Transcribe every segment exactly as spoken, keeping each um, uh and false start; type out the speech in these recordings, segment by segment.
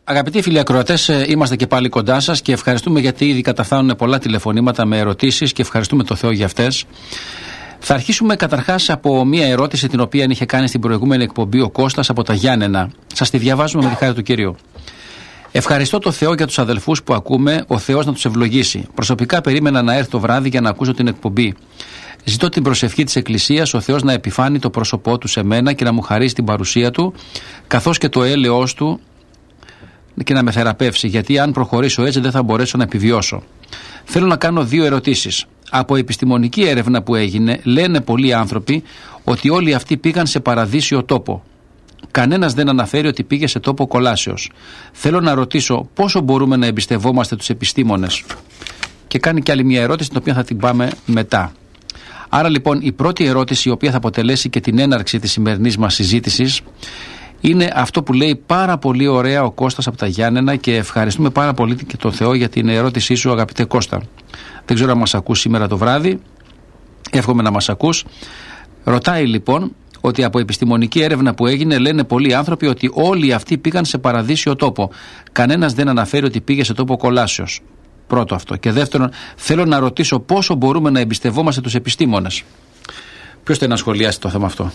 Αγαπητοί φίλοι ακροατές, είμαστε και πάλι κοντά σας και ευχαριστούμε γιατί ήδη καταφθάνουν πολλά τηλεφωνήματα με ερωτήσεις και ευχαριστούμε το Θεό για αυτές. Θα αρχίσουμε καταρχάς από μια ερώτηση την οποία είχε κάνει στην προηγούμενη εκπομπή ο Κώστας από τα Γιάννενα. Σας τη διαβάζουμε με τη χάρη του Κυρίου. Ευχαριστώ το Θεό για τους αδελφούς που ακούμε, ο Θεός να τους ευλογήσει. Προσωπικά περίμενα να έρθει το βράδυ για να ακούσω την εκπομπή. Ζητώ την προσευχή της Εκκλησίας, ο Θεός να επιφάνει το πρόσωπό του σε μένα και να μου χαρίσει την παρουσία του, καθώς και το έλεος του και να με θεραπεύσει, γιατί αν προχωρήσω έτσι δεν θα μπορέσω να επιβιώσω. Θέλω να κάνω δύο ερωτήσεις. Από επιστημονική έρευνα που έγινε, λένε πολλοί άνθρωποι ότι όλοι αυτοί πήγαν σε παραδείσιο τόπο. Κανένας δεν αναφέρει ότι πήγε σε τόπο κολάσεως. Θέλω να ρωτήσω πόσο μπορούμε να εμπιστευόμαστε τους επιστήμονες. Και κάνει και άλλη μια ερώτηση, την οποία θα την πάμε μετά. Άρα λοιπόν η πρώτη ερώτηση, η οποία θα αποτελέσει και την έναρξη της σημερινής μας συζήτησης, είναι αυτό που λέει πάρα πολύ ωραία ο Κώστας από τα Γιάννενα και ευχαριστούμε πάρα πολύ και τον Θεό για την ερώτησή σου, αγαπητέ Κώστα. Δεν ξέρω αν μας ακούς σήμερα το βράδυ, εύχομαι να μας ακούς. Ρωτάει λοιπόν ότι από επιστημονική έρευνα που έγινε λένε πολλοί άνθρωποι ότι όλοι αυτοί πήγαν σε παραδείσιο τόπο. Κανένας δεν αναφέρει ότι πήγε σε τόπο κολάσεως. Πρώτο αυτό. Και δεύτερον, θέλω να ρωτήσω πόσο μπορούμε να εμπιστευόμαστε τους επιστήμονες. Ποιος θέλει να σχολιάσει το θέμα αυτό?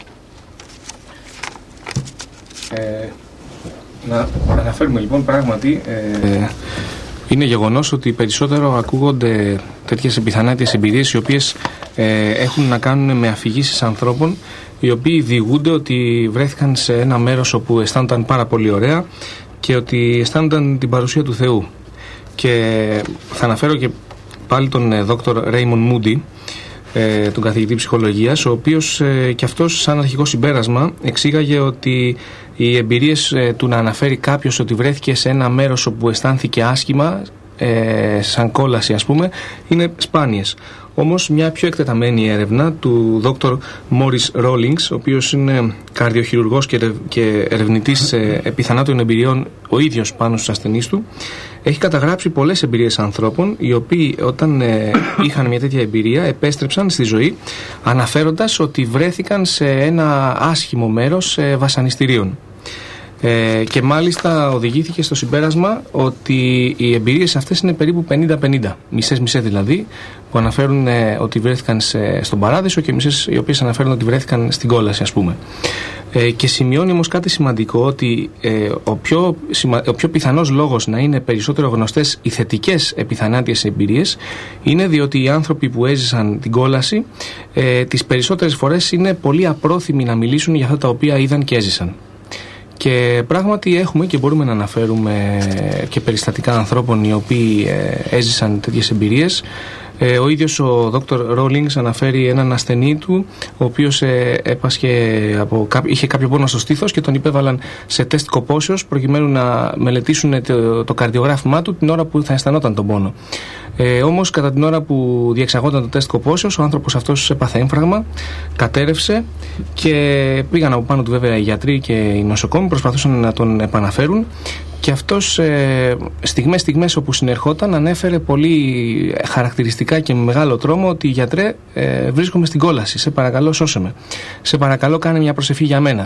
Ε, να αναφέρουμε λοιπόν πράγματι ε, είναι γεγονός ότι περισσότερο ακούγονται τέτοιες επιθανάτιες εμπειρίες οι οποίες ε, έχουν να κάνουν με αφηγήσεις ανθρώπων οι οποίοι διηγούνται ότι βρέθηκαν σε ένα μέρος όπου αισθάνονταν πάρα πολύ ωραία και ότι αισθάνονταν την παρουσία του Θεού. Και θα αναφέρω και πάλι τον δόκτωρ Raymond Moody, ε, τον καθηγητή ψυχολογίας, ο οποίος ε, και αυτός σαν αρχικό συμπέρασμα εξήγαγε ότι οι εμπειρίες ε, του να αναφέρει κάποιος ότι βρέθηκε σε ένα μέρος όπου αισθάνθηκε άσχημα, ε, σαν κόλαση ας πούμε, είναι σπάνιες. Όμως μια πιο εκτεταμένη έρευνα του δόκτωρ Morris Rawlings, ο οποίος είναι καρδιοχειρουργός και, ερευ, και ερευνητής ε, επιθανάτων εμπειριών ο ίδιος πάνω στους ασθενείς του, έχει καταγράψει πολλές εμπειρίες ανθρώπων οι οποίοι όταν ε, είχαν μια τέτοια εμπειρία επέστρεψαν στη ζωή αναφέροντας ότι βρέθηκαν σε ένα άσχημο μέρος ε, βασανιστήριων. Ε, και μάλιστα οδηγήθηκε στο συμπέρασμα ότι οι εμπειρίες αυτές είναι περίπου πενήντα πενήντα, μισές-μισές δηλαδή, που αναφέρουν ε, ότι βρέθηκαν σε, στον παράδεισο και μισές οι οποίες αναφέρουν ότι βρέθηκαν στην κόλαση ας πούμε. Ε, και σημειώνει όμως κάτι σημαντικό, ότι ε, ο, πιο, ο πιο πιθανός λόγος να είναι περισσότερο γνωστές οι θετικές επιθανάτιες εμπειρίες είναι διότι οι άνθρωποι που έζησαν την κόλαση ε, τις περισσότερες φορές είναι πολύ απρόθυμοι να μιλήσουν για αυτά τα οποία είδαν και έζησαν. Και πράγματι έχουμε και μπορούμε να αναφέρουμε και περιστατικά ανθρώπων οι οποίοι ε, έζησαν τέτοιες εμπειρίες. Ε, ο ίδιος ο δόκτωρ Rawlings αναφέρει έναν ασθενή του, ο οποίος ε, έπασχε από, είχε κάποιο πόνο στο στήθος και τον υπέβαλαν σε τεστ κοπόσεως προκειμένου να μελετήσουν το, το καρδιογράφημά του την ώρα που θα αισθανόταν τον πόνο. Ε, όμως κατά την ώρα που διεξαγόταν το τεστ κοπόσεως ο άνθρωπος αυτός έπαθε έμφραγμα, κατέρευσε και πήγαν από πάνω του βέβαια οι γιατροί και οι νοσοκόμοι, προσπαθούσαν να τον επαναφέρουν. Και αυτός ε, στιγμές στιγμές όπου συνερχόταν ανέφερε πολύ χαρακτηριστικά και με μεγάλο τρόμο ότι γιατρέ, ε, βρίσκομαι στην κόλαση, σε παρακαλώ σώσε με, σε παρακαλώ κάνε μια προσευχή για μένα.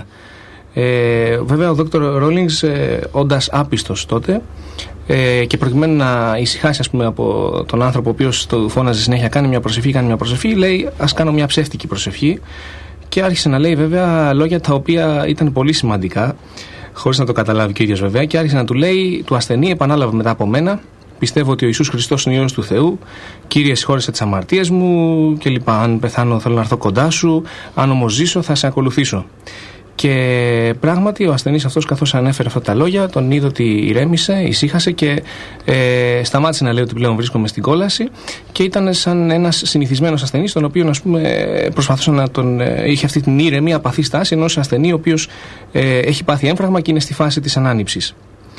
Ε, βέβαια ο δόκτωρ Rawlings, ε, όντας άπιστος τότε ε, και προκειμένου να ησυχάσει ας πούμε από τον άνθρωπο ο οποίος το φώναζε συνέχεια κάνει μια προσευχή, κάνει μια προσευχή, λέει ας κάνω μια ψεύτικη προσευχή και άρχισε να λέει βέβαια λόγια τα οποία ήταν πολύ σημαντικά, χωρίς να το καταλάβει και ο ίδιος βέβαια, και άρχισε να του λέει του ασθενή, επανάλαβε μετά από μένα, πιστεύω ότι ο Ιησούς Χριστός είναι ο Υιός του Θεού, Κύριε συγχώρεσε τις αμαρτίες μου και λοιπά, αν πεθάνω θέλω να έρθω κοντά σου, αν όμως ζήσω θα σε ακολουθήσω. Και πράγματι ο ασθενής αυτός καθώς ανέφερε αυτά τα λόγια τον είδε ότι ηρέμησε, ησύχασε και ε, σταμάτησε να λέει ότι πλέον βρίσκομαι στην κόλαση και ήταν σαν ένας συνηθισμένος ασθενής τον οποίο ας πούμε προσπαθούσε να τον ε, είχε αυτή την ήρεμη απαθή στάση ενός ασθενή ο οποίος ε, έχει πάθει έμφραγμα και είναι στη φάση της ανάνυψης.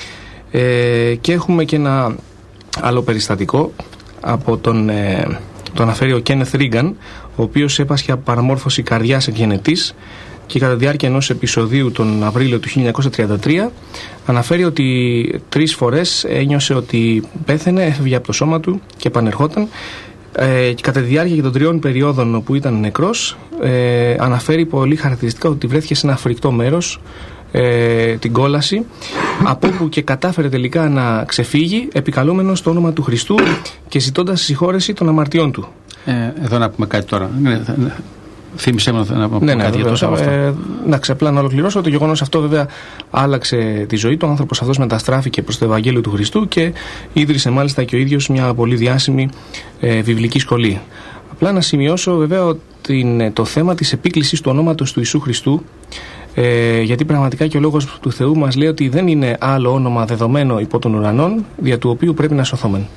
Ε, και έχουμε και ένα άλλο περιστατικό από τον, ε, το αναφέρει ο Κένεθ Ρίγκαν, ο οποίος έπασχε από παραμόρφωση καρδιάς εκγενετής και κατά τη διάρκεια ενός επεισοδίου τον Απρίλιο του χίλια εννιακόσια τριάντα τρία αναφέρει ότι τρεις φορές ένιωσε ότι πέθαινε, έφευγε από το σώμα του και επανερχόταν ε, και κατά τη διάρκεια και των τριών περιόδων που ήταν νεκρός ε, αναφέρει πολύ χαρακτηριστικά ότι βρέθηκε σε ένα φρικτό μέρος ε, την κόλαση, από όπου και κατάφερε τελικά να ξεφύγει επικαλούμενος το όνομα του Χριστού και ζητώντας συγχώρεση των αμαρτιών του. Ε, εδώ να πούμε κάτι τώρα. Θύμισε μου να πούμε ναι, ναι, κάτι για το αυτό. Ε, να ξεπλά να ολοκληρώσω. Το γεγονός αυτό βέβαια άλλαξε τη ζωή του. Ο άνθρωπος αυτός μεταστράφηκε προς το Ευαγγέλιο του Χριστού και ίδρυσε μάλιστα και ο ίδιος μια πολύ διάσημη ε, βιβλική σχολή. Απλά να σημειώσω βέβαια ότι το θέμα της επίκλησης του ονόματος του Ιησού Χριστού, ε, γιατί πραγματικά και ο λόγος του Θεού μας λέει ότι δεν είναι άλλο όνομα δεδομένο υπό των ουρανών δια του οποίου πρέπει να σωθόμεν.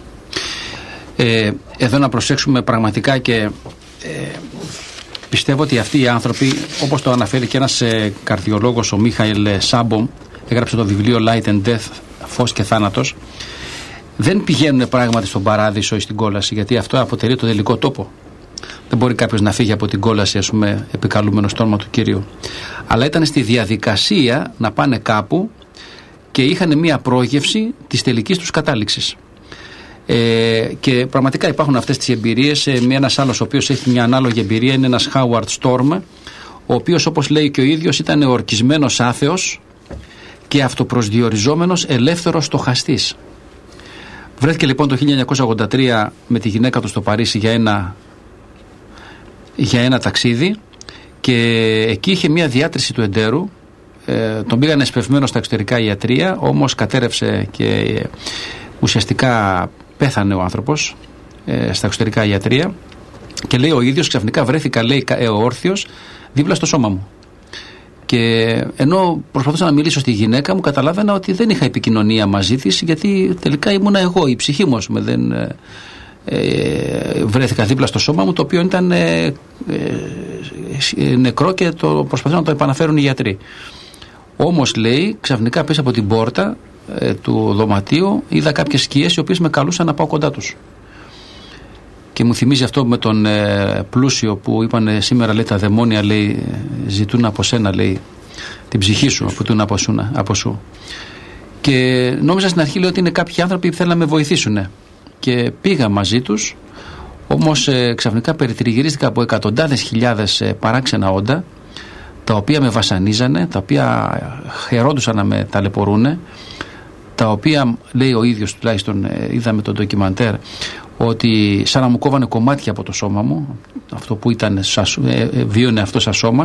Ε, εδώ να προσέξουμε πραγματικά και ε, πιστεύω ότι αυτοί οι άνθρωποι, όπως το αναφέρει και ένας ε, καρδιολόγος, ο Μίχαηλ Σάμπομ, έγραψε το βιβλίο Light and Death, Φως και Θάνατος, δεν πηγαίνουν πράγματι στον παράδεισο ή στην κόλαση, γιατί αυτό αποτελεί το τελικό τόπο. Δεν μπορεί κάποιος να φύγει από την κόλαση, ας πούμε, επικαλούμενο στο όνομα του Κυρίου. Αλλά ήταν στη διαδικασία να πάνε κάπου και είχαν μία πρόγευση της τελικής τους κατάληξης. Ε, και πραγματικά υπάρχουν αυτές τις εμπειρίες. Ε, ένας άλλος ο οποίος έχει μια ανάλογη εμπειρία είναι ένας Howard Storm, ο οποίος, όπως λέει και ο ίδιος, ήταν ορκισμένος άθεος και αυτοπροσδιοριζόμενος ελεύθερος στοχαστής. Βρέθηκε λοιπόν το χίλια εννιακόσια ογδόντα τρία με τη γυναίκα του στο Παρίσι για ένα, για ένα ταξίδι και εκεί είχε μια διάτρηση του εντέρου. Ε, τον πήγανε εσπευμένο στα εξωτερικά ιατρεία, όμως κατέρευσε και ε, ουσιαστικά πέθανε ο άνθρωπος ε, στα εξωτερικά ιατρεία και λέει ο ίδιος, ξαφνικά βρέθηκα, λέει, όρθιος δίπλα στο σώμα μου. Και ενώ προσπαθούσα να μιλήσω στη γυναίκα μου, καταλάβαινα ότι δεν είχα επικοινωνία μαζί της, γιατί τελικά ήμουνα εγώ, η ψυχή μου, πούμε, δεν ε, ε, βρέθηκα δίπλα στο σώμα μου, το οποίο ήταν ε, ε, ε, νεκρό και το προσπαθούν να το επαναφέρουν οι γιατροί. Όμως, λέει, ξαφνικά πίσω από την πόρτα ε, του δωματίου είδα κάποιες σκιές οι οποίες με καλούσαν να πάω κοντά τους. Και μου θυμίζει αυτό με τον ε, πλούσιο που είπαν σήμερα, λέει, τα δαιμόνια, λέει, ζητούν από σένα, λέει, την ψυχή σου, απαιτούν από, από σου. Και νόμιζα στην αρχή, λέει, ότι είναι κάποιοι άνθρωποι που θέλουν να με βοηθήσουν. Και πήγα μαζί τους, όμως ε, ξαφνικά περιτριγυρίστηκα από εκατοντάδες χιλιάδες ε, παράξενα όντα, τα οποία με βασανίζανε, τα οποία χαιρόντουσαν να με ταλαιπωρούνε, τα οποία, λέει ο ίδιος, τουλάχιστον ε, είδαμε το ντοκιμαντέρ, ότι σαν να μου κόβανε κομμάτια από το σώμα μου, αυτό που ήταν, ε, ε, βίωνε αυτό σαν σώμα,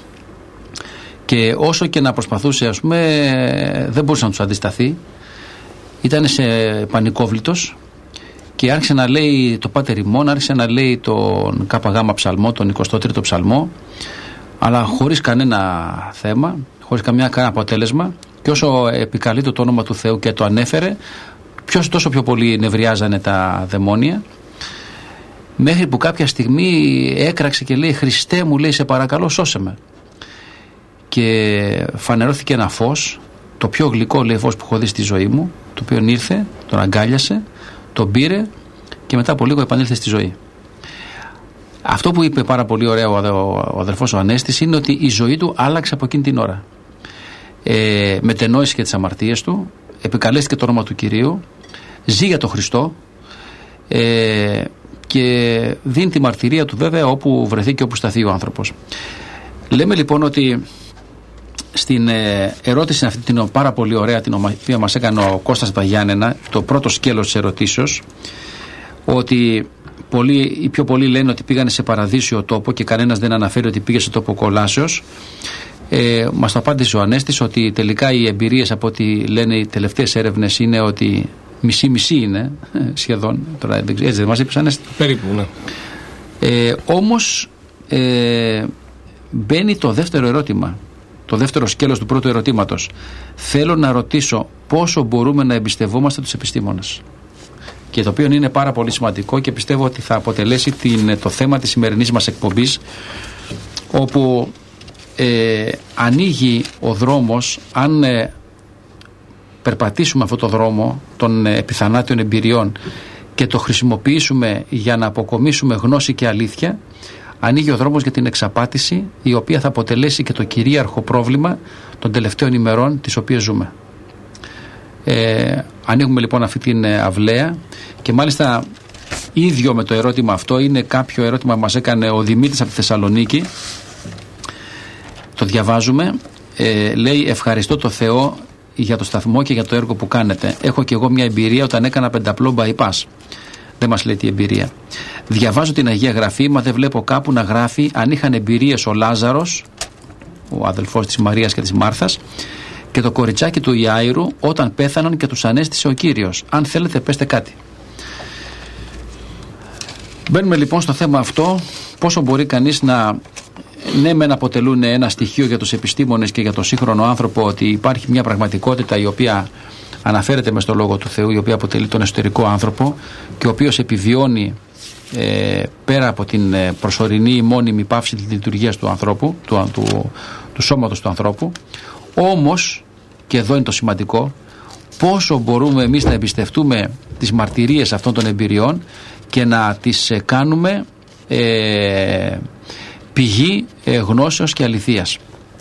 και όσο και να προσπαθούσε, ας πούμε, δεν μπορούσε να τους αντισταθεί, ήταν σε πανικόβλητος και άρχισε να λέει το Πάτερ ημών, άρχισε να λέει τον ΚΓ ψαλμό, τον εικοστό τρίτο ψαλμό, αλλά χωρίς κανένα θέμα, χωρίς καμιά κανένα αποτέλεσμα, και όσο επικαλείται το όνομα του Θεού και το ανέφερε, ποιος τόσο πιο πολύ νευριάζανε τα δαιμόνια, μέχρι που κάποια στιγμή έκραξε και λέει, Χριστέ μου, λέει, σε παρακαλώ σώσε με. Και φανερώθηκε ένα φως, το πιο γλυκό, λέει, φως που έχω δει στη ζωή μου, το οποίο ήρθε, τον αγκάλιασε, τον πήρε και μετά από λίγο επανήλθε στη ζωή. Αυτό που είπε πάρα πολύ ωραία ο, ο, ο αδερφός ο Ανέστης είναι ότι η ζωή του άλλαξε από εκείνη την ώρα. Ε, μετενόησε και τις αμαρτίες του, επικαλέστηκε το όνομα του Κυρίου, ζει για τον Χριστό ε, και δίνει τη μαρτυρία του, βέβαια, όπου βρεθεί και όπου σταθεί ο άνθρωπος. Λέμε λοιπόν ότι στην ε, ερώτηση αυτή την πάρα πολύ ωραία, την οποία μας έκανε ο Κώστας Βαγιάννενα, το πρώτο σκέλος της ερωτήσεως, ότι πολλοί, οι πιο πολλοί λένε ότι πήγανε σε παραδείσιο τόπο και κανένας δεν αναφέρει ότι πήγε σε τόπο κολάσεως. Ε, μας το απάντησε ο Ανέστης ότι τελικά οι εμπειρίες, από ό,τι λένε οι τελευταίες έρευνες, είναι ότι μισή-μισή είναι σχεδόν. Τώρα, έτσι δεν μας είπες, Ανέστη? Περίπου, ναι. Ε, όμως ε, μπαίνει το δεύτερο ερώτημα, το δεύτερο σκέλος του πρώτου ερωτήματος. Θέλω να ρωτήσω πόσο μπορούμε να εμπιστευόμαστε τους επιστήμονες. Και το οποίο είναι πάρα πολύ σημαντικό και πιστεύω ότι θα αποτελέσει την, το θέμα της σημερινής μας εκπομπής, όπου ε, ανοίγει ο δρόμος, αν ε, περπατήσουμε αυτό το δρόμο των ε, επιθανάτιων εμπειριών και το χρησιμοποιήσουμε για να αποκομίσουμε γνώση και αλήθεια, ανοίγει ο δρόμος για την εξαπάτηση, η οποία θα αποτελέσει και το κυρίαρχο πρόβλημα των τελευταίων ημερών τις οποίες ζούμε. Ε, ανοίγουμε λοιπόν αυτή την ε, αυλαία, και μάλιστα ίδιο με το ερώτημα αυτό είναι κάποιο ερώτημα που μας έκανε ο Δημήτρης από τη Θεσσαλονίκη. Το διαβάζουμε. Ε, λέει ευχαριστώ το Θεό για το σταθμό και για το έργο που κάνετε. Έχω και εγώ μια εμπειρία όταν έκανα πενταπλό bypass. Δεν μας λέει τι εμπειρία. Διαβάζω την Αγία Γραφή, μα δεν βλέπω κάπου να γράφει αν είχαν εμπειρίες ο Λάζαρος, ο αδελφός της Μαρίας και της Μάρθας, και το κοριτσάκι του Ιάηρου όταν πέθαναν και τους ανέστησε ο Κύριος. Αν θέλετε πέστε κάτι. Μπαίνουμε λοιπόν στο θέμα αυτό, πόσο μπορεί κανείς να, ναι μεν αποτελούν ένα στοιχείο για τους επιστήμονες και για τον σύγχρονο άνθρωπο ότι υπάρχει μια πραγματικότητα η οποία αναφέρεται μες στο Λόγο του Θεού, η οποία αποτελεί τον εσωτερικό άνθρωπο και ο οποίος επιβιώνει ε, πέρα από την προσωρινή ή μόνιμη πάυση της λειτουργίας του ανθρώπου, του, του, του σώματος του ανθρώπου. Όμως, και εδώ είναι το σημαντικό, πόσο μπορούμε εμείς να εμπιστευτούμε τις μαρτυρίες αυτών των εμπειριών και να τις ε, κάνουμε ε, πηγή ε, γνώσεως και αληθείας.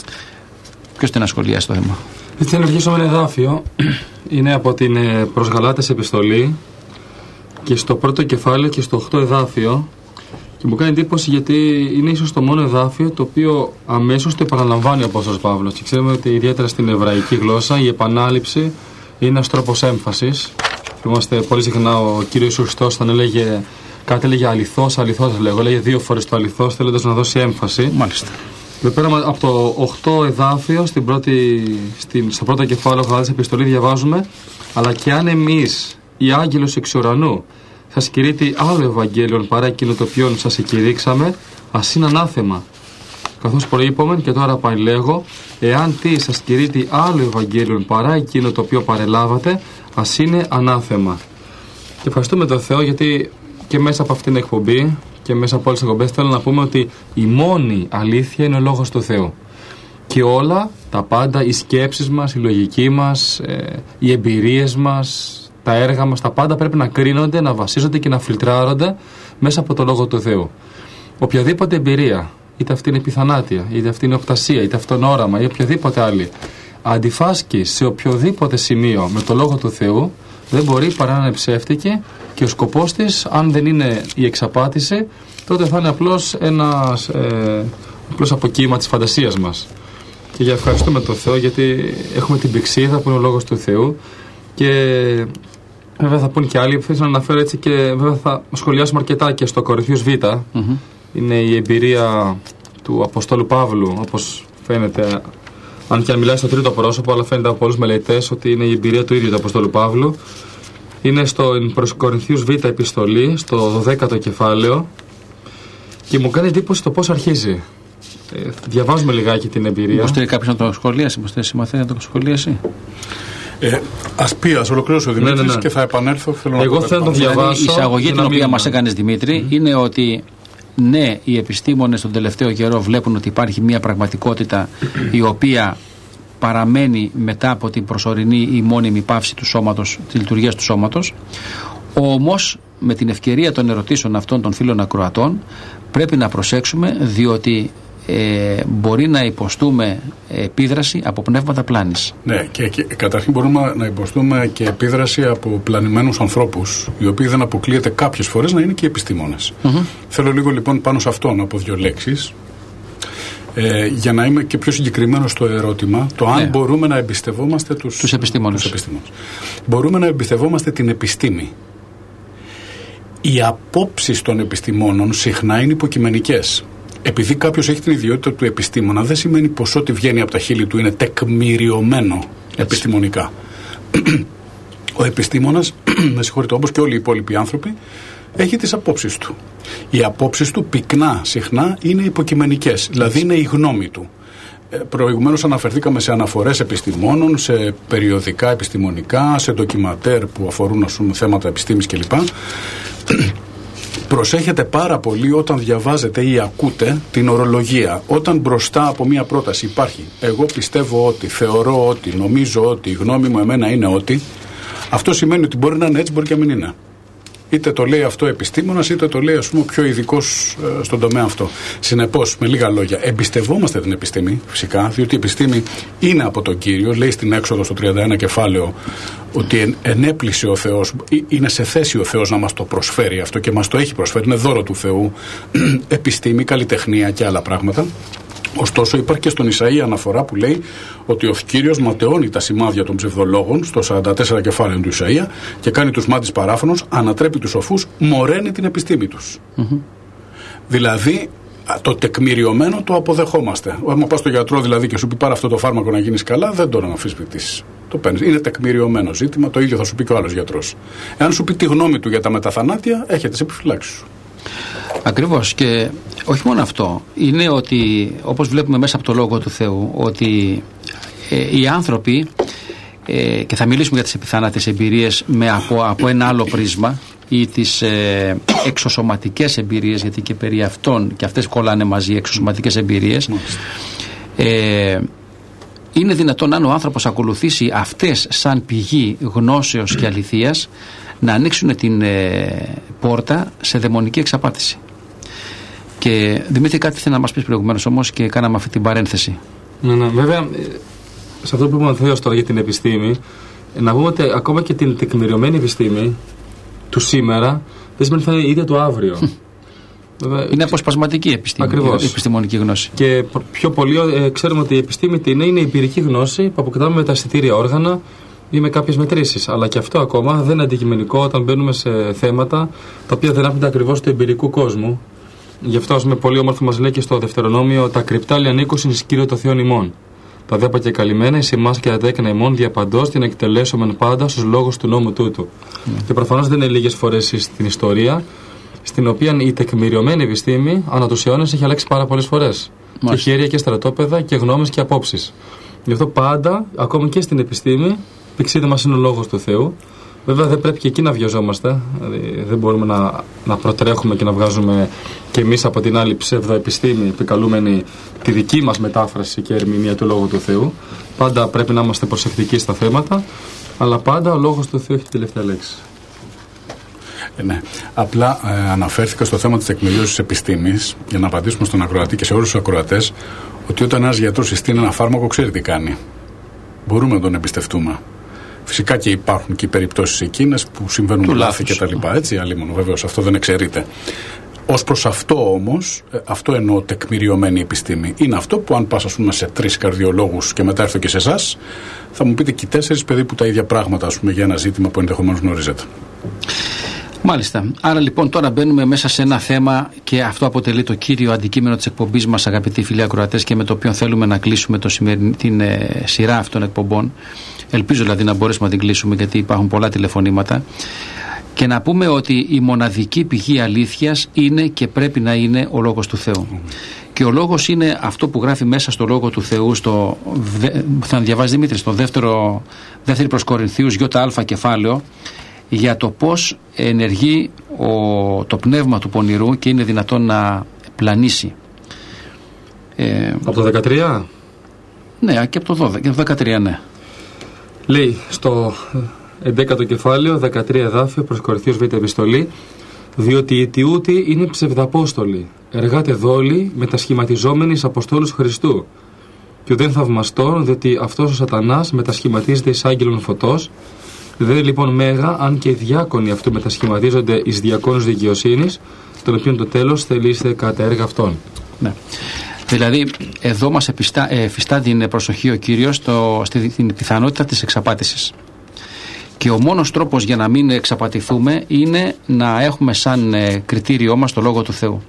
Ποιος θέλει να σχολιάσει το θέμα? Θέλω να αρχίσω με ένα εδάφιο. Είναι από την προς Γαλάτες επιστολή και στο πρώτο κεφάλαιο και στο οκτώ εδάφιο, και μου κάνει εντύπωση γιατί είναι ίσως το μόνο εδάφιο το οποίο αμέσως το επαναλαμβάνει ο Απόστολος Παύλος, και ξέρουμε ότι ιδιαίτερα στην εβραϊκή γλώσσα η επανάληψη είναι ένας τρόπος έμφασης. Θυμάστε πολύ συχνά ο Κύριος Ιησούς Χριστός όταν έλεγε κάτι, έλεγε αληθώς, αληθώς λέγω, έλεγε δύο φορές το αληθώς θέλοντας να δώσει έμφαση. Μάλιστα. Εδώ πέρα από το οκτώ εδάφιο στην πρώτη, στην, στο πρώτο κεφάλαιο Γαλάτες επιστολή διαβάζουμε: αλλά και αν εμείς οι άγγελος εξ ουρανού σας κηρύττει άλλο Ευαγγέλιο παρά εκείνο το οποίο σας εκηρύξαμε, ας είναι ανάθεμα. Καθώς προείπομεν και τώρα παρελέγω, εάν τι σας κηρύττει άλλο Ευαγγέλιο παρά εκείνο το οποίο παρελάβατε, ας είναι ανάθεμα. Και ευχαριστούμε τον Θεό γιατί και μέσα από αυτήν την εκπομπή και μέσα από όλες τις εκπομπές θέλω να πούμε ότι η μόνη αλήθεια είναι ο Λόγος του Θεού. Και όλα, τα πάντα, οι σκέψεις μας, η λογική μας, ε, οι εμπειρίες μας, τα έργα μας, τα πάντα πρέπει να κρίνονται, να βασίζονται και να φιλτράρονται μέσα από το Λόγο του Θεού. Οποιαδήποτε εμπειρία, είτε αυτή είναι πιθανάτια, είτε αυτή είναι οπτασία, είτε αυτό είναι όραμα ή οποιαδήποτε άλλη, αντιφάσκει σε οποιοδήποτε σημείο με το Λόγο του Θεού, δεν μπορεί παρά να είναι ψεύτικη, και ο σκοπός της, αν δεν είναι η εξαπάτηση, τότε θα είναι απλώς ένα ε, απλώς αποκύημα της φαντασίας μας. Και για ευχαριστούμε τον Θεό γιατί έχουμε την πηξίδα που είναι ο Λόγος του Θεού, και βέβαια θα πούν και άλλοι, θέλω να αναφέρω έτσι, και βέβαια θα σχολιάσουμε αρκετά και στο Κορινθίους Β. Mm-hmm. Είναι η εμπειρία του Αποστόλου Παύλου, όπως φαίνεται, αν και αν μιλάει στο τρίτο πρόσωπο, αλλά φαίνεται από πολλούς μελετές ότι είναι η εμπειρία του ίδιου του Αποστόλου Παύλου. Είναι στο προς Κορινθίους Β επιστολή, στο δωδέκατο κεφάλαιο, και μου κάνει εντύπωση το πώς αρχίζει. Ε, διαβάζουμε λιγάκι την εμπειρία. Μήπως θέλει κάποιος να το σχολιάσει, μήπως θέλει συμμαθαίνει να το σχολιάσει. Ε, ας πει, ας ολοκληρώσω ο Δημήτρης, ναι, ναι, ναι. Και θα επανέλθω. Θέλω Εγώ να θέλω να το διαβάσω. Η εισαγωγή την οποία μας έκανες, Δημήτρη, mm. είναι ότι ναι, οι επιστήμονες τον τελευταίο καιρό βλέπουν ότι υπάρχει μια πραγματικότητα η οποία παραμένει μετά από την προσωρινή ή μόνιμη πάυση του σώματος, της λειτουργίας του σώματος. Όμως, με την ευκαιρία των ερωτήσεων αυτών των φίλων ακροατών, πρέπει να προσέξουμε, διότι ε, μπορεί να υποστούμε επίδραση από πνεύματα πλάνης. Ναι, και, και καταρχήν μπορούμε να υποστούμε και επίδραση από πλανημένους ανθρώπους, οι οποίοι δεν αποκλείεται κάποιες φορές να είναι και επιστήμονες. Mm-hmm. Θέλω λίγο λοιπόν πάνω σε αυτό να πω δύο λέξεις. Ε, για να είμαι και πιο συγκεκριμένο στο ερώτημα, το αν ναι. μπορούμε να εμπιστευόμαστε τους, τους, επιστήμονες. τους επιστήμονες. Μπορούμε να εμπιστευόμαστε την επιστήμη. Οι απόψεις των επιστημόνων συχνά είναι υποκειμενικές. Επειδή κάποιος έχει την ιδιότητα του επιστήμονα, δεν σημαίνει πως ό,τι βγαίνει από τα χείλη του είναι τεκμηριωμένο έτσι. επιστημονικά. Ο επιστήμονας, με συγχωρείτε, όπως και όλοι οι υπόλοιποι άνθρωποι, έχει τις απόψεις του. Οι απόψεις του πυκνά συχνά είναι υποκειμενικές, δηλαδή είναι η γνώμη του. Ε, προηγουμένως αναφερθήκαμε σε αναφορές επιστημόνων, σε περιοδικά επιστημονικά, σε ντοκιματέρ που αφορούν ας πούμε, θέματα επιστήμης κλπ. Προσέχετε πάρα πολύ όταν διαβάζετε ή ακούτε την ορολογία. Όταν μπροστά από μία πρόταση υπάρχει εγώ πιστεύω ότι, θεωρώ ότι, νομίζω ότι, η γνώμη μου εμένα είναι ότι, αυτό σημαίνει ότι μπορεί να είναι έτσι, μπορεί και να μην είναι. Είτε το λέει αυτό επιστήμονας, είτε το λέει ας πούμε πιο ειδικός ε, στον τομέα αυτό. Συνεπώς, με λίγα λόγια, εμπιστευόμαστε την επιστήμη, φυσικά, διότι η επιστήμη είναι από τον Κύριο. Λέει στην Έξοδο στο τριάντα ένα κεφάλαιο ότι εν, ενέπλησε ο Θεός, είναι σε θέση ο Θεός να μας το προσφέρει αυτό και μας το έχει προσφέρει. Είναι δώρο του Θεού, επιστήμη, καλλιτεχνία και άλλα πράγματα. Ωστόσο, υπάρχει και στον Ισαΐα αναφορά που λέει ότι ο Κύριος ματαιώνει τα σημάδια των ψευδολόγων στο σαράντα τέσσερα κεφάλαιο του Ισαΐα και κάνει τους μάτις παράφωνος, ανατρέπει τους σοφούς, μοραίνει την επιστήμη τους. Mm-hmm. Δηλαδή, το τεκμηριωμένο το αποδεχόμαστε. Άμα πας στον γιατρό δηλαδή και σου πει πάρε αυτό το φάρμακο να γίνεις καλά, δεν το αμφισβητήσεις. Το παίρνεις. Είναι τεκμηριωμένο ζήτημα, το ίδιο θα σου πει και ο άλλος γιατρός. Εάν σου πει τη γνώμη του για τα μεταθανάτια, έχετε τις επιφυλάξεις σου. Ακριβώς, και όχι μόνο αυτό. Είναι ότι, όπως βλέπουμε μέσα από το Λόγο του Θεού, ότι ε, οι άνθρωποι, ε, και θα μιλήσουμε για τις επιθανάτες εμπειρίες με, από, από ένα άλλο πρίσμα, ή τις ε, εξωσωματικές εμπειρίες, γιατί και περί αυτών και αυτές κολλάνε μαζί, εξωσωματικές εμπειρίες. Ε, είναι δυνατόν, αν ο άνθρωπος ακολουθήσει αυτές σαν πηγή γνώσεως και αληθείας, να ανοίξουν την ε, πόρτα σε δαιμονική εξαπάτηση. Και Δημήτρη, κάτι θέλει να μας πεις προηγουμένως όμως και κάναμε αυτή την παρένθεση. Ναι, ναι, βέβαια, σε αυτό που είπαμε Θεός τώρα για την επιστήμη, να πούμε ότι ακόμα και την τεκμηριωμένη επιστήμη του σήμερα δεν σημαίνει ότι θα είναι η ίδια του αύριο. Είναι αποσπασματική επιστήμη, ακριβώς, η επιστημονική γνώση. Και πιο πολύ ε, ξέρουμε ότι η επιστήμη τι είναι, είναι η εμπειρική γνώση που αποκτάμε με τα αισθητήρια όργανα ή με κάποιες μετρήσεις. Αλλά και αυτό ακόμα δεν είναι αντικειμενικό όταν μπαίνουμε σε θέματα τα οποία δεν άπτονται ακριβώς του εμπειρικού κόσμου. Γι' αυτό, ας πούμε, πολύ όμορφο μας λέει και στο Δευτερονόμιο: τα κρυπτάλια ανήκουσιν εις Κύριο το Θεόν ημών. Τα δέπα και καλυμμένα εις εμάς και τα τέκνα ημών διαπαντός την εκτελέσομεν πάντα στους λόγους του νόμου τούτου. Mm. Και προφανώς δεν είναι λίγες φορές στην ιστορία, στην οποία η τεκμηριωμένη επιστήμη ανά τους αιώνες έχει αλλάξει πάρα πολλές φορές. Mm. Και χέρια και στρατόπεδα και γνώμες και απόψεις. Γι' αυτό πάντα, ακόμη και στην επιστήμη, πηξίδε μας είναι ο λόγος του Θεού. Βέβαια δεν πρέπει και εκεί να βιαζόμαστε, δηλαδή δεν μπορούμε να, να προτρέχουμε και να βγάζουμε και εμείς από την άλλη ψευδοεπιστήμη επικαλούμενη τη δική μας μετάφραση και ερμηνεία του Λόγου του Θεού. Πάντα πρέπει να είμαστε προσεκτικοί στα θέματα, αλλά πάντα ο Λόγος του Θεού έχει τη τελευταία λέξη. Ε, ναι. Απλά ε, αναφέρθηκα στο θέμα της τεκμηρίωσης της επιστήμης για να απαντήσουμε στον ακροατή και σε όλους τους ακροατές ότι όταν ένας γιατρός συστήνει ένα φάρμακο ξέρει τι κάνει. Μπορούμε να τον εμπιστευτούμε. Φυσικά και υπάρχουν και οι περιπτώσεις εκείνες που συμβαίνουν του λάθη και τα λοιπά. Έτσι, αλλήμον, βεβαίως, αυτό δεν εξαιρείται. Ως προς αυτό όμως, αυτό εννοώ τεκμηριωμένη επιστήμη. Είναι αυτό που αν πας, ας πούμε, σε τρεις καρδιολόγους και μετά έρθω και σε εσάς, θα μου πείτε και οι τέσσερις περίπου τα ίδια πράγματα, ας πούμε, για ένα ζήτημα που ενδεχομένως γνωρίζετε. Μάλιστα. Άρα λοιπόν τώρα μπαίνουμε μέσα σε ένα θέμα και αυτό αποτελεί το κύριο αντικείμενο της εκπομπής μας, αγαπητοί φίλοι ακροατές, και με το οποίο θέλουμε να κλείσουμε το σημεριν... την ε, σειρά αυτών των εκπομπών. Ελπίζω δηλαδή να μπορέσουμε να την κλείσουμε, γιατί υπάρχουν πολλά τηλεφωνήματα. Και να πούμε ότι η μοναδική πηγή αλήθειας είναι και πρέπει να είναι ο Λόγος του Θεού. Mm. Και ο Λόγος είναι αυτό που γράφει μέσα στο Λόγο του Θεού, στο, θα διαβάζει Δημήτρη, στο δεύτερο, δεύτερη προς Κορινθίους ΙΑ κεφάλαιο, για το πώς ενεργεί ο, το πνεύμα του πονηρού και είναι δυνατόν να πλανήσει. Ε, από το δεκατρία? Ναι, και από το δώδεκα, και από το δεκατρία, ναι. Λέει στο ενδέκατο κεφάλαιο, δεκατρία εδάφιο, προς Κορινθίους Β' επιστολή: διότι οι αιτιούτοι είναι ψευδαπόστολοι, εργάτε δόλοι, μετασχηματιζόμενοι εις Αποστόλους Χριστού. Και ουδέν θαυμαστών, διότι αυτός ο σατανάς μετασχηματίζεται εις άγγελον φωτός. Δεν είναι λοιπόν μέγα, αν και οι διάκονοι αυτού μετασχηματίζονται εις διακόνους δικαιοσύνης, τον οποίον το τέλος θελείστε κατά έργα αυτών. Ναι. Δηλαδή, εδώ μας επιστά, ε, φυστά την προσοχή ο Κύριος στο, στην πιθανότητα της εξαπάτησης. Και ο μόνος τρόπος για να μην εξαπατηθούμε είναι να έχουμε σαν ε, κριτήριό μας το Λόγο του Θεού.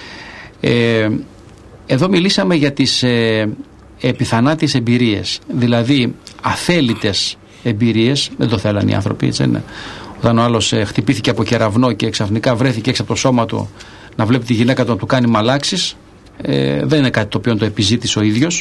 Ε, εδώ μιλήσαμε για τις ε, επιθανάτιες εμπειρίες, δηλαδή αθέλητες εμπειρίες, δεν το θέλανε οι άνθρωποι, έτσι είναι. Όταν ο άλλος ε, χτυπήθηκε από κεραυνό και ξαφνικά βρέθηκε έξω από το σώμα του να βλέπει τη γυναίκα του να του κάνει μαλάξεις, ε, δεν είναι κάτι το οποίο το επιζήτησε ο ίδιος.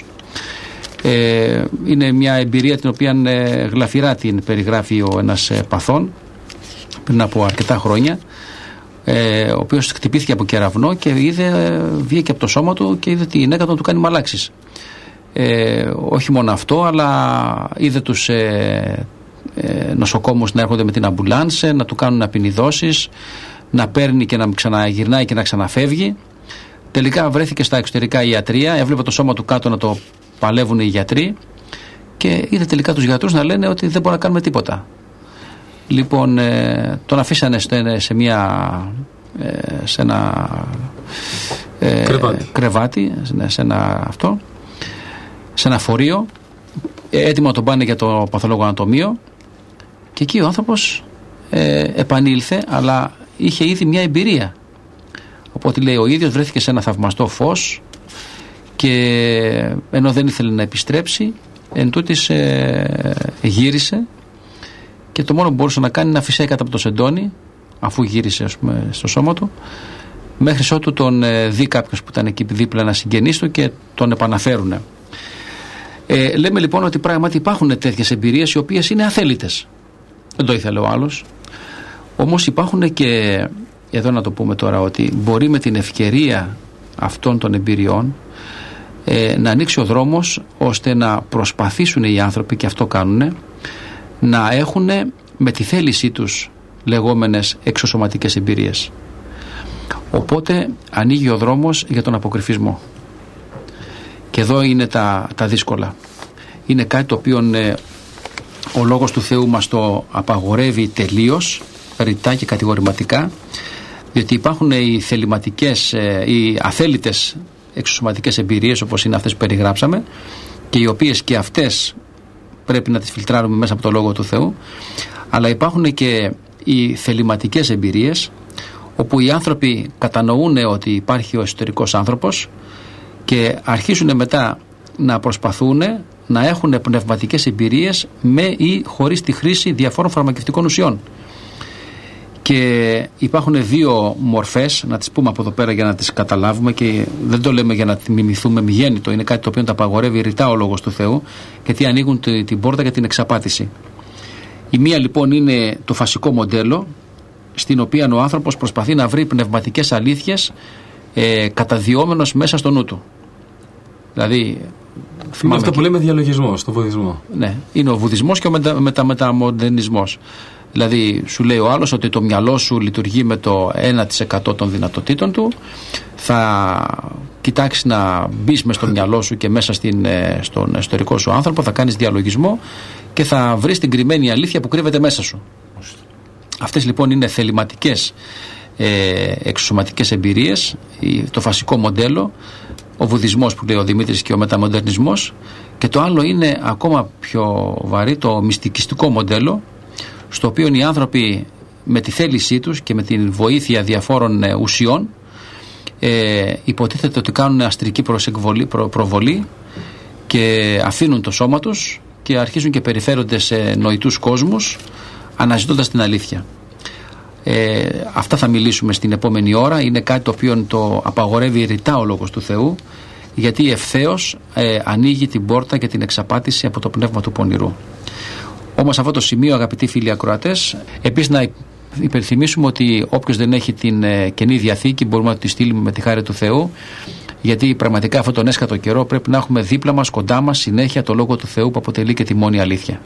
Ε, είναι μια εμπειρία την οποία ε, γλαφυρά την περιγράφει ο ένας ε, παθών πριν από αρκετά χρόνια, ε, ο οποίος χτυπήθηκε από κεραυνό και είδε, ε, βγήκε από το σώμα του και είδε τη γυναίκα του να του κάνει μαλάξεις. Ε, όχι μόνο αυτό, αλλά είδε τους ε, ε, νοσοκόμους να έρχονται με την αμπουλάνσε, να του κάνουν απεινιδώσεις, να παίρνει και να ξαναγυρνάει και να ξαναφεύγει. Τελικά βρέθηκε στα εξωτερικά ιατρία, έβλεπε το σώμα του κάτω να το παλεύουν οι γιατροί και είδε τελικά τους γιατρούς να λένε ότι δεν μπορούμε να κάνουμε τίποτα. Λοιπόν, ε, τον αφήσανε σε, μια, ε, σε ένα ε, κρεβάτι, κρεβάτι σε, ένα, αυτό, σε ένα φορείο, έτοιμο να τον πάνε για το παθολόγο ανατομείο, και εκεί ο άνθρωπος ε, επανήλθε, αλλά είχε ήδη μια εμπειρία. Οπότε λέει ο ίδιος βρέθηκε σε ένα θαυμαστό φως, και ενώ δεν ήθελε να επιστρέψει, εν τούτης ε, γύρισε, και το μόνο που μπορούσε να κάνει είναι να φυσάει κάτω από το σεντόνι, αφού γύρισε, ας πούμε, στο σώμα του, μέχρι ότου τον ε, δει κάποιος που ήταν εκεί δίπλα, ένα συγγενής του, και τον επαναφέρουν. Ε, λέμε λοιπόν ότι πράγματι υπάρχουν τέτοιες εμπειρίες οι οποίες είναι αθέλητες. Δεν το ήθελε ο άλλος. Όμως υπάρχουν και, εδώ να το πούμε τώρα, ότι μπορεί με την ευκαιρία αυτών των εμπειριών ε, να ανοίξει ο δρόμος ώστε να προσπαθήσουν οι άνθρωποι, και αυτό κάνουν, να έχουν με τη θέλησή τους λεγόμενες εξωσωματικές εμπειρίες. Οπότε ανοίγει ο δρόμος για τον αποκρυφισμό. Και εδώ είναι τα, τα δύσκολα. Είναι κάτι το οποίο ε, ο λόγος του Θεού μας το απαγορεύει τελείως, ρητά και κατηγορηματικά, διότι υπάρχουν οι θεληματικές, ε, οι αθέλητες εξωσωματικές εμπειρίες, όπως είναι αυτές που περιγράψαμε, και οι οποίες και αυτές πρέπει να τις φιλτράρουμε μέσα από το λόγο του Θεού, αλλά υπάρχουν και οι θεληματικές εμπειρίες, όπου οι άνθρωποι κατανοούν ότι υπάρχει ο εσωτερικός άνθρωπος και αρχίζουν μετά να προσπαθούν να έχουν πνευματικές εμπειρίες με ή χωρίς τη χρήση διαφόρων φαρμακευτικών ουσιών. Και υπάρχουν δύο μορφές, να τις πούμε από εδώ πέρα για να τις καταλάβουμε, και δεν το λέμε για να τη μιμηθούμε μη γέννητο, είναι κάτι το οποίο τα απαγορεύει ρητά ο λόγος του Θεού, γιατί ανοίγουν την πόρτα για την εξαπάτηση. Η μία λοιπόν είναι το φασικό μοντέλο, στην οποία ο άνθρωπος προσπαθεί να βρει πνευματικές αλήθειες ε, καταδιόμενος μέσα στο νου του. Δηλαδή, είναι αυτό που λέμε διαλογισμό στο βουδισμό. Ναι, είναι ο βουδισμός και ο μετα, μετα, μεταμοντερνισμός. Δηλαδή, σου λέει ο άλλος ότι το μυαλό σου λειτουργεί με το ένα τοις εκατό των δυνατοτήτων του. Θα κοιτάξει να μπεις μες στο μυαλό σου και μέσα στην, στον εσωτερικό σου άνθρωπο, θα κάνεις διαλογισμό και θα βρεις την κρυμμένη αλήθεια που κρύβεται μέσα σου. Αυτές λοιπόν είναι θεληματικές ε, εξωσωματικές εμπειρίες, το φασικό μοντέλο, ο βουδισμός που λέει ο Δημήτρης και ο μεταμοντερνισμός, και το άλλο είναι ακόμα πιο βαρύ, το μυστικιστικό μοντέλο, στο οποίο οι άνθρωποι με τη θέλησή τους και με τη βοήθεια διαφόρων ε, ουσιών ε, υποτίθεται ότι κάνουν αστρική προ, προβολή και αφήνουν το σώμα τους και αρχίζουν και περιφέρονται σε νοητούς κόσμους αναζητώντας την αλήθεια. Ε, αυτά θα μιλήσουμε στην επόμενη ώρα. Είναι κάτι το οποίο το απαγορεύει ρητά ο λόγος του Θεού, γιατί ευθέως ε, ανοίγει την πόρτα και την εξαπάτηση από το πνεύμα του πονηρού. Όμως σε αυτό το σημείο, αγαπητοί φίλοι ακροατές, επίσης να υπενθυμίσουμε ότι όποιος δεν έχει την ε, Καινή Διαθήκη μπορούμε να τη στείλουμε με τη χάρη του Θεού, γιατί πραγματικά αυτόν τον έσχατο καιρό πρέπει να έχουμε δίπλα μας, κοντά μας, συνέχεια το Λόγο του Θεού που αποτελεί και τη μόνη αλήθεια.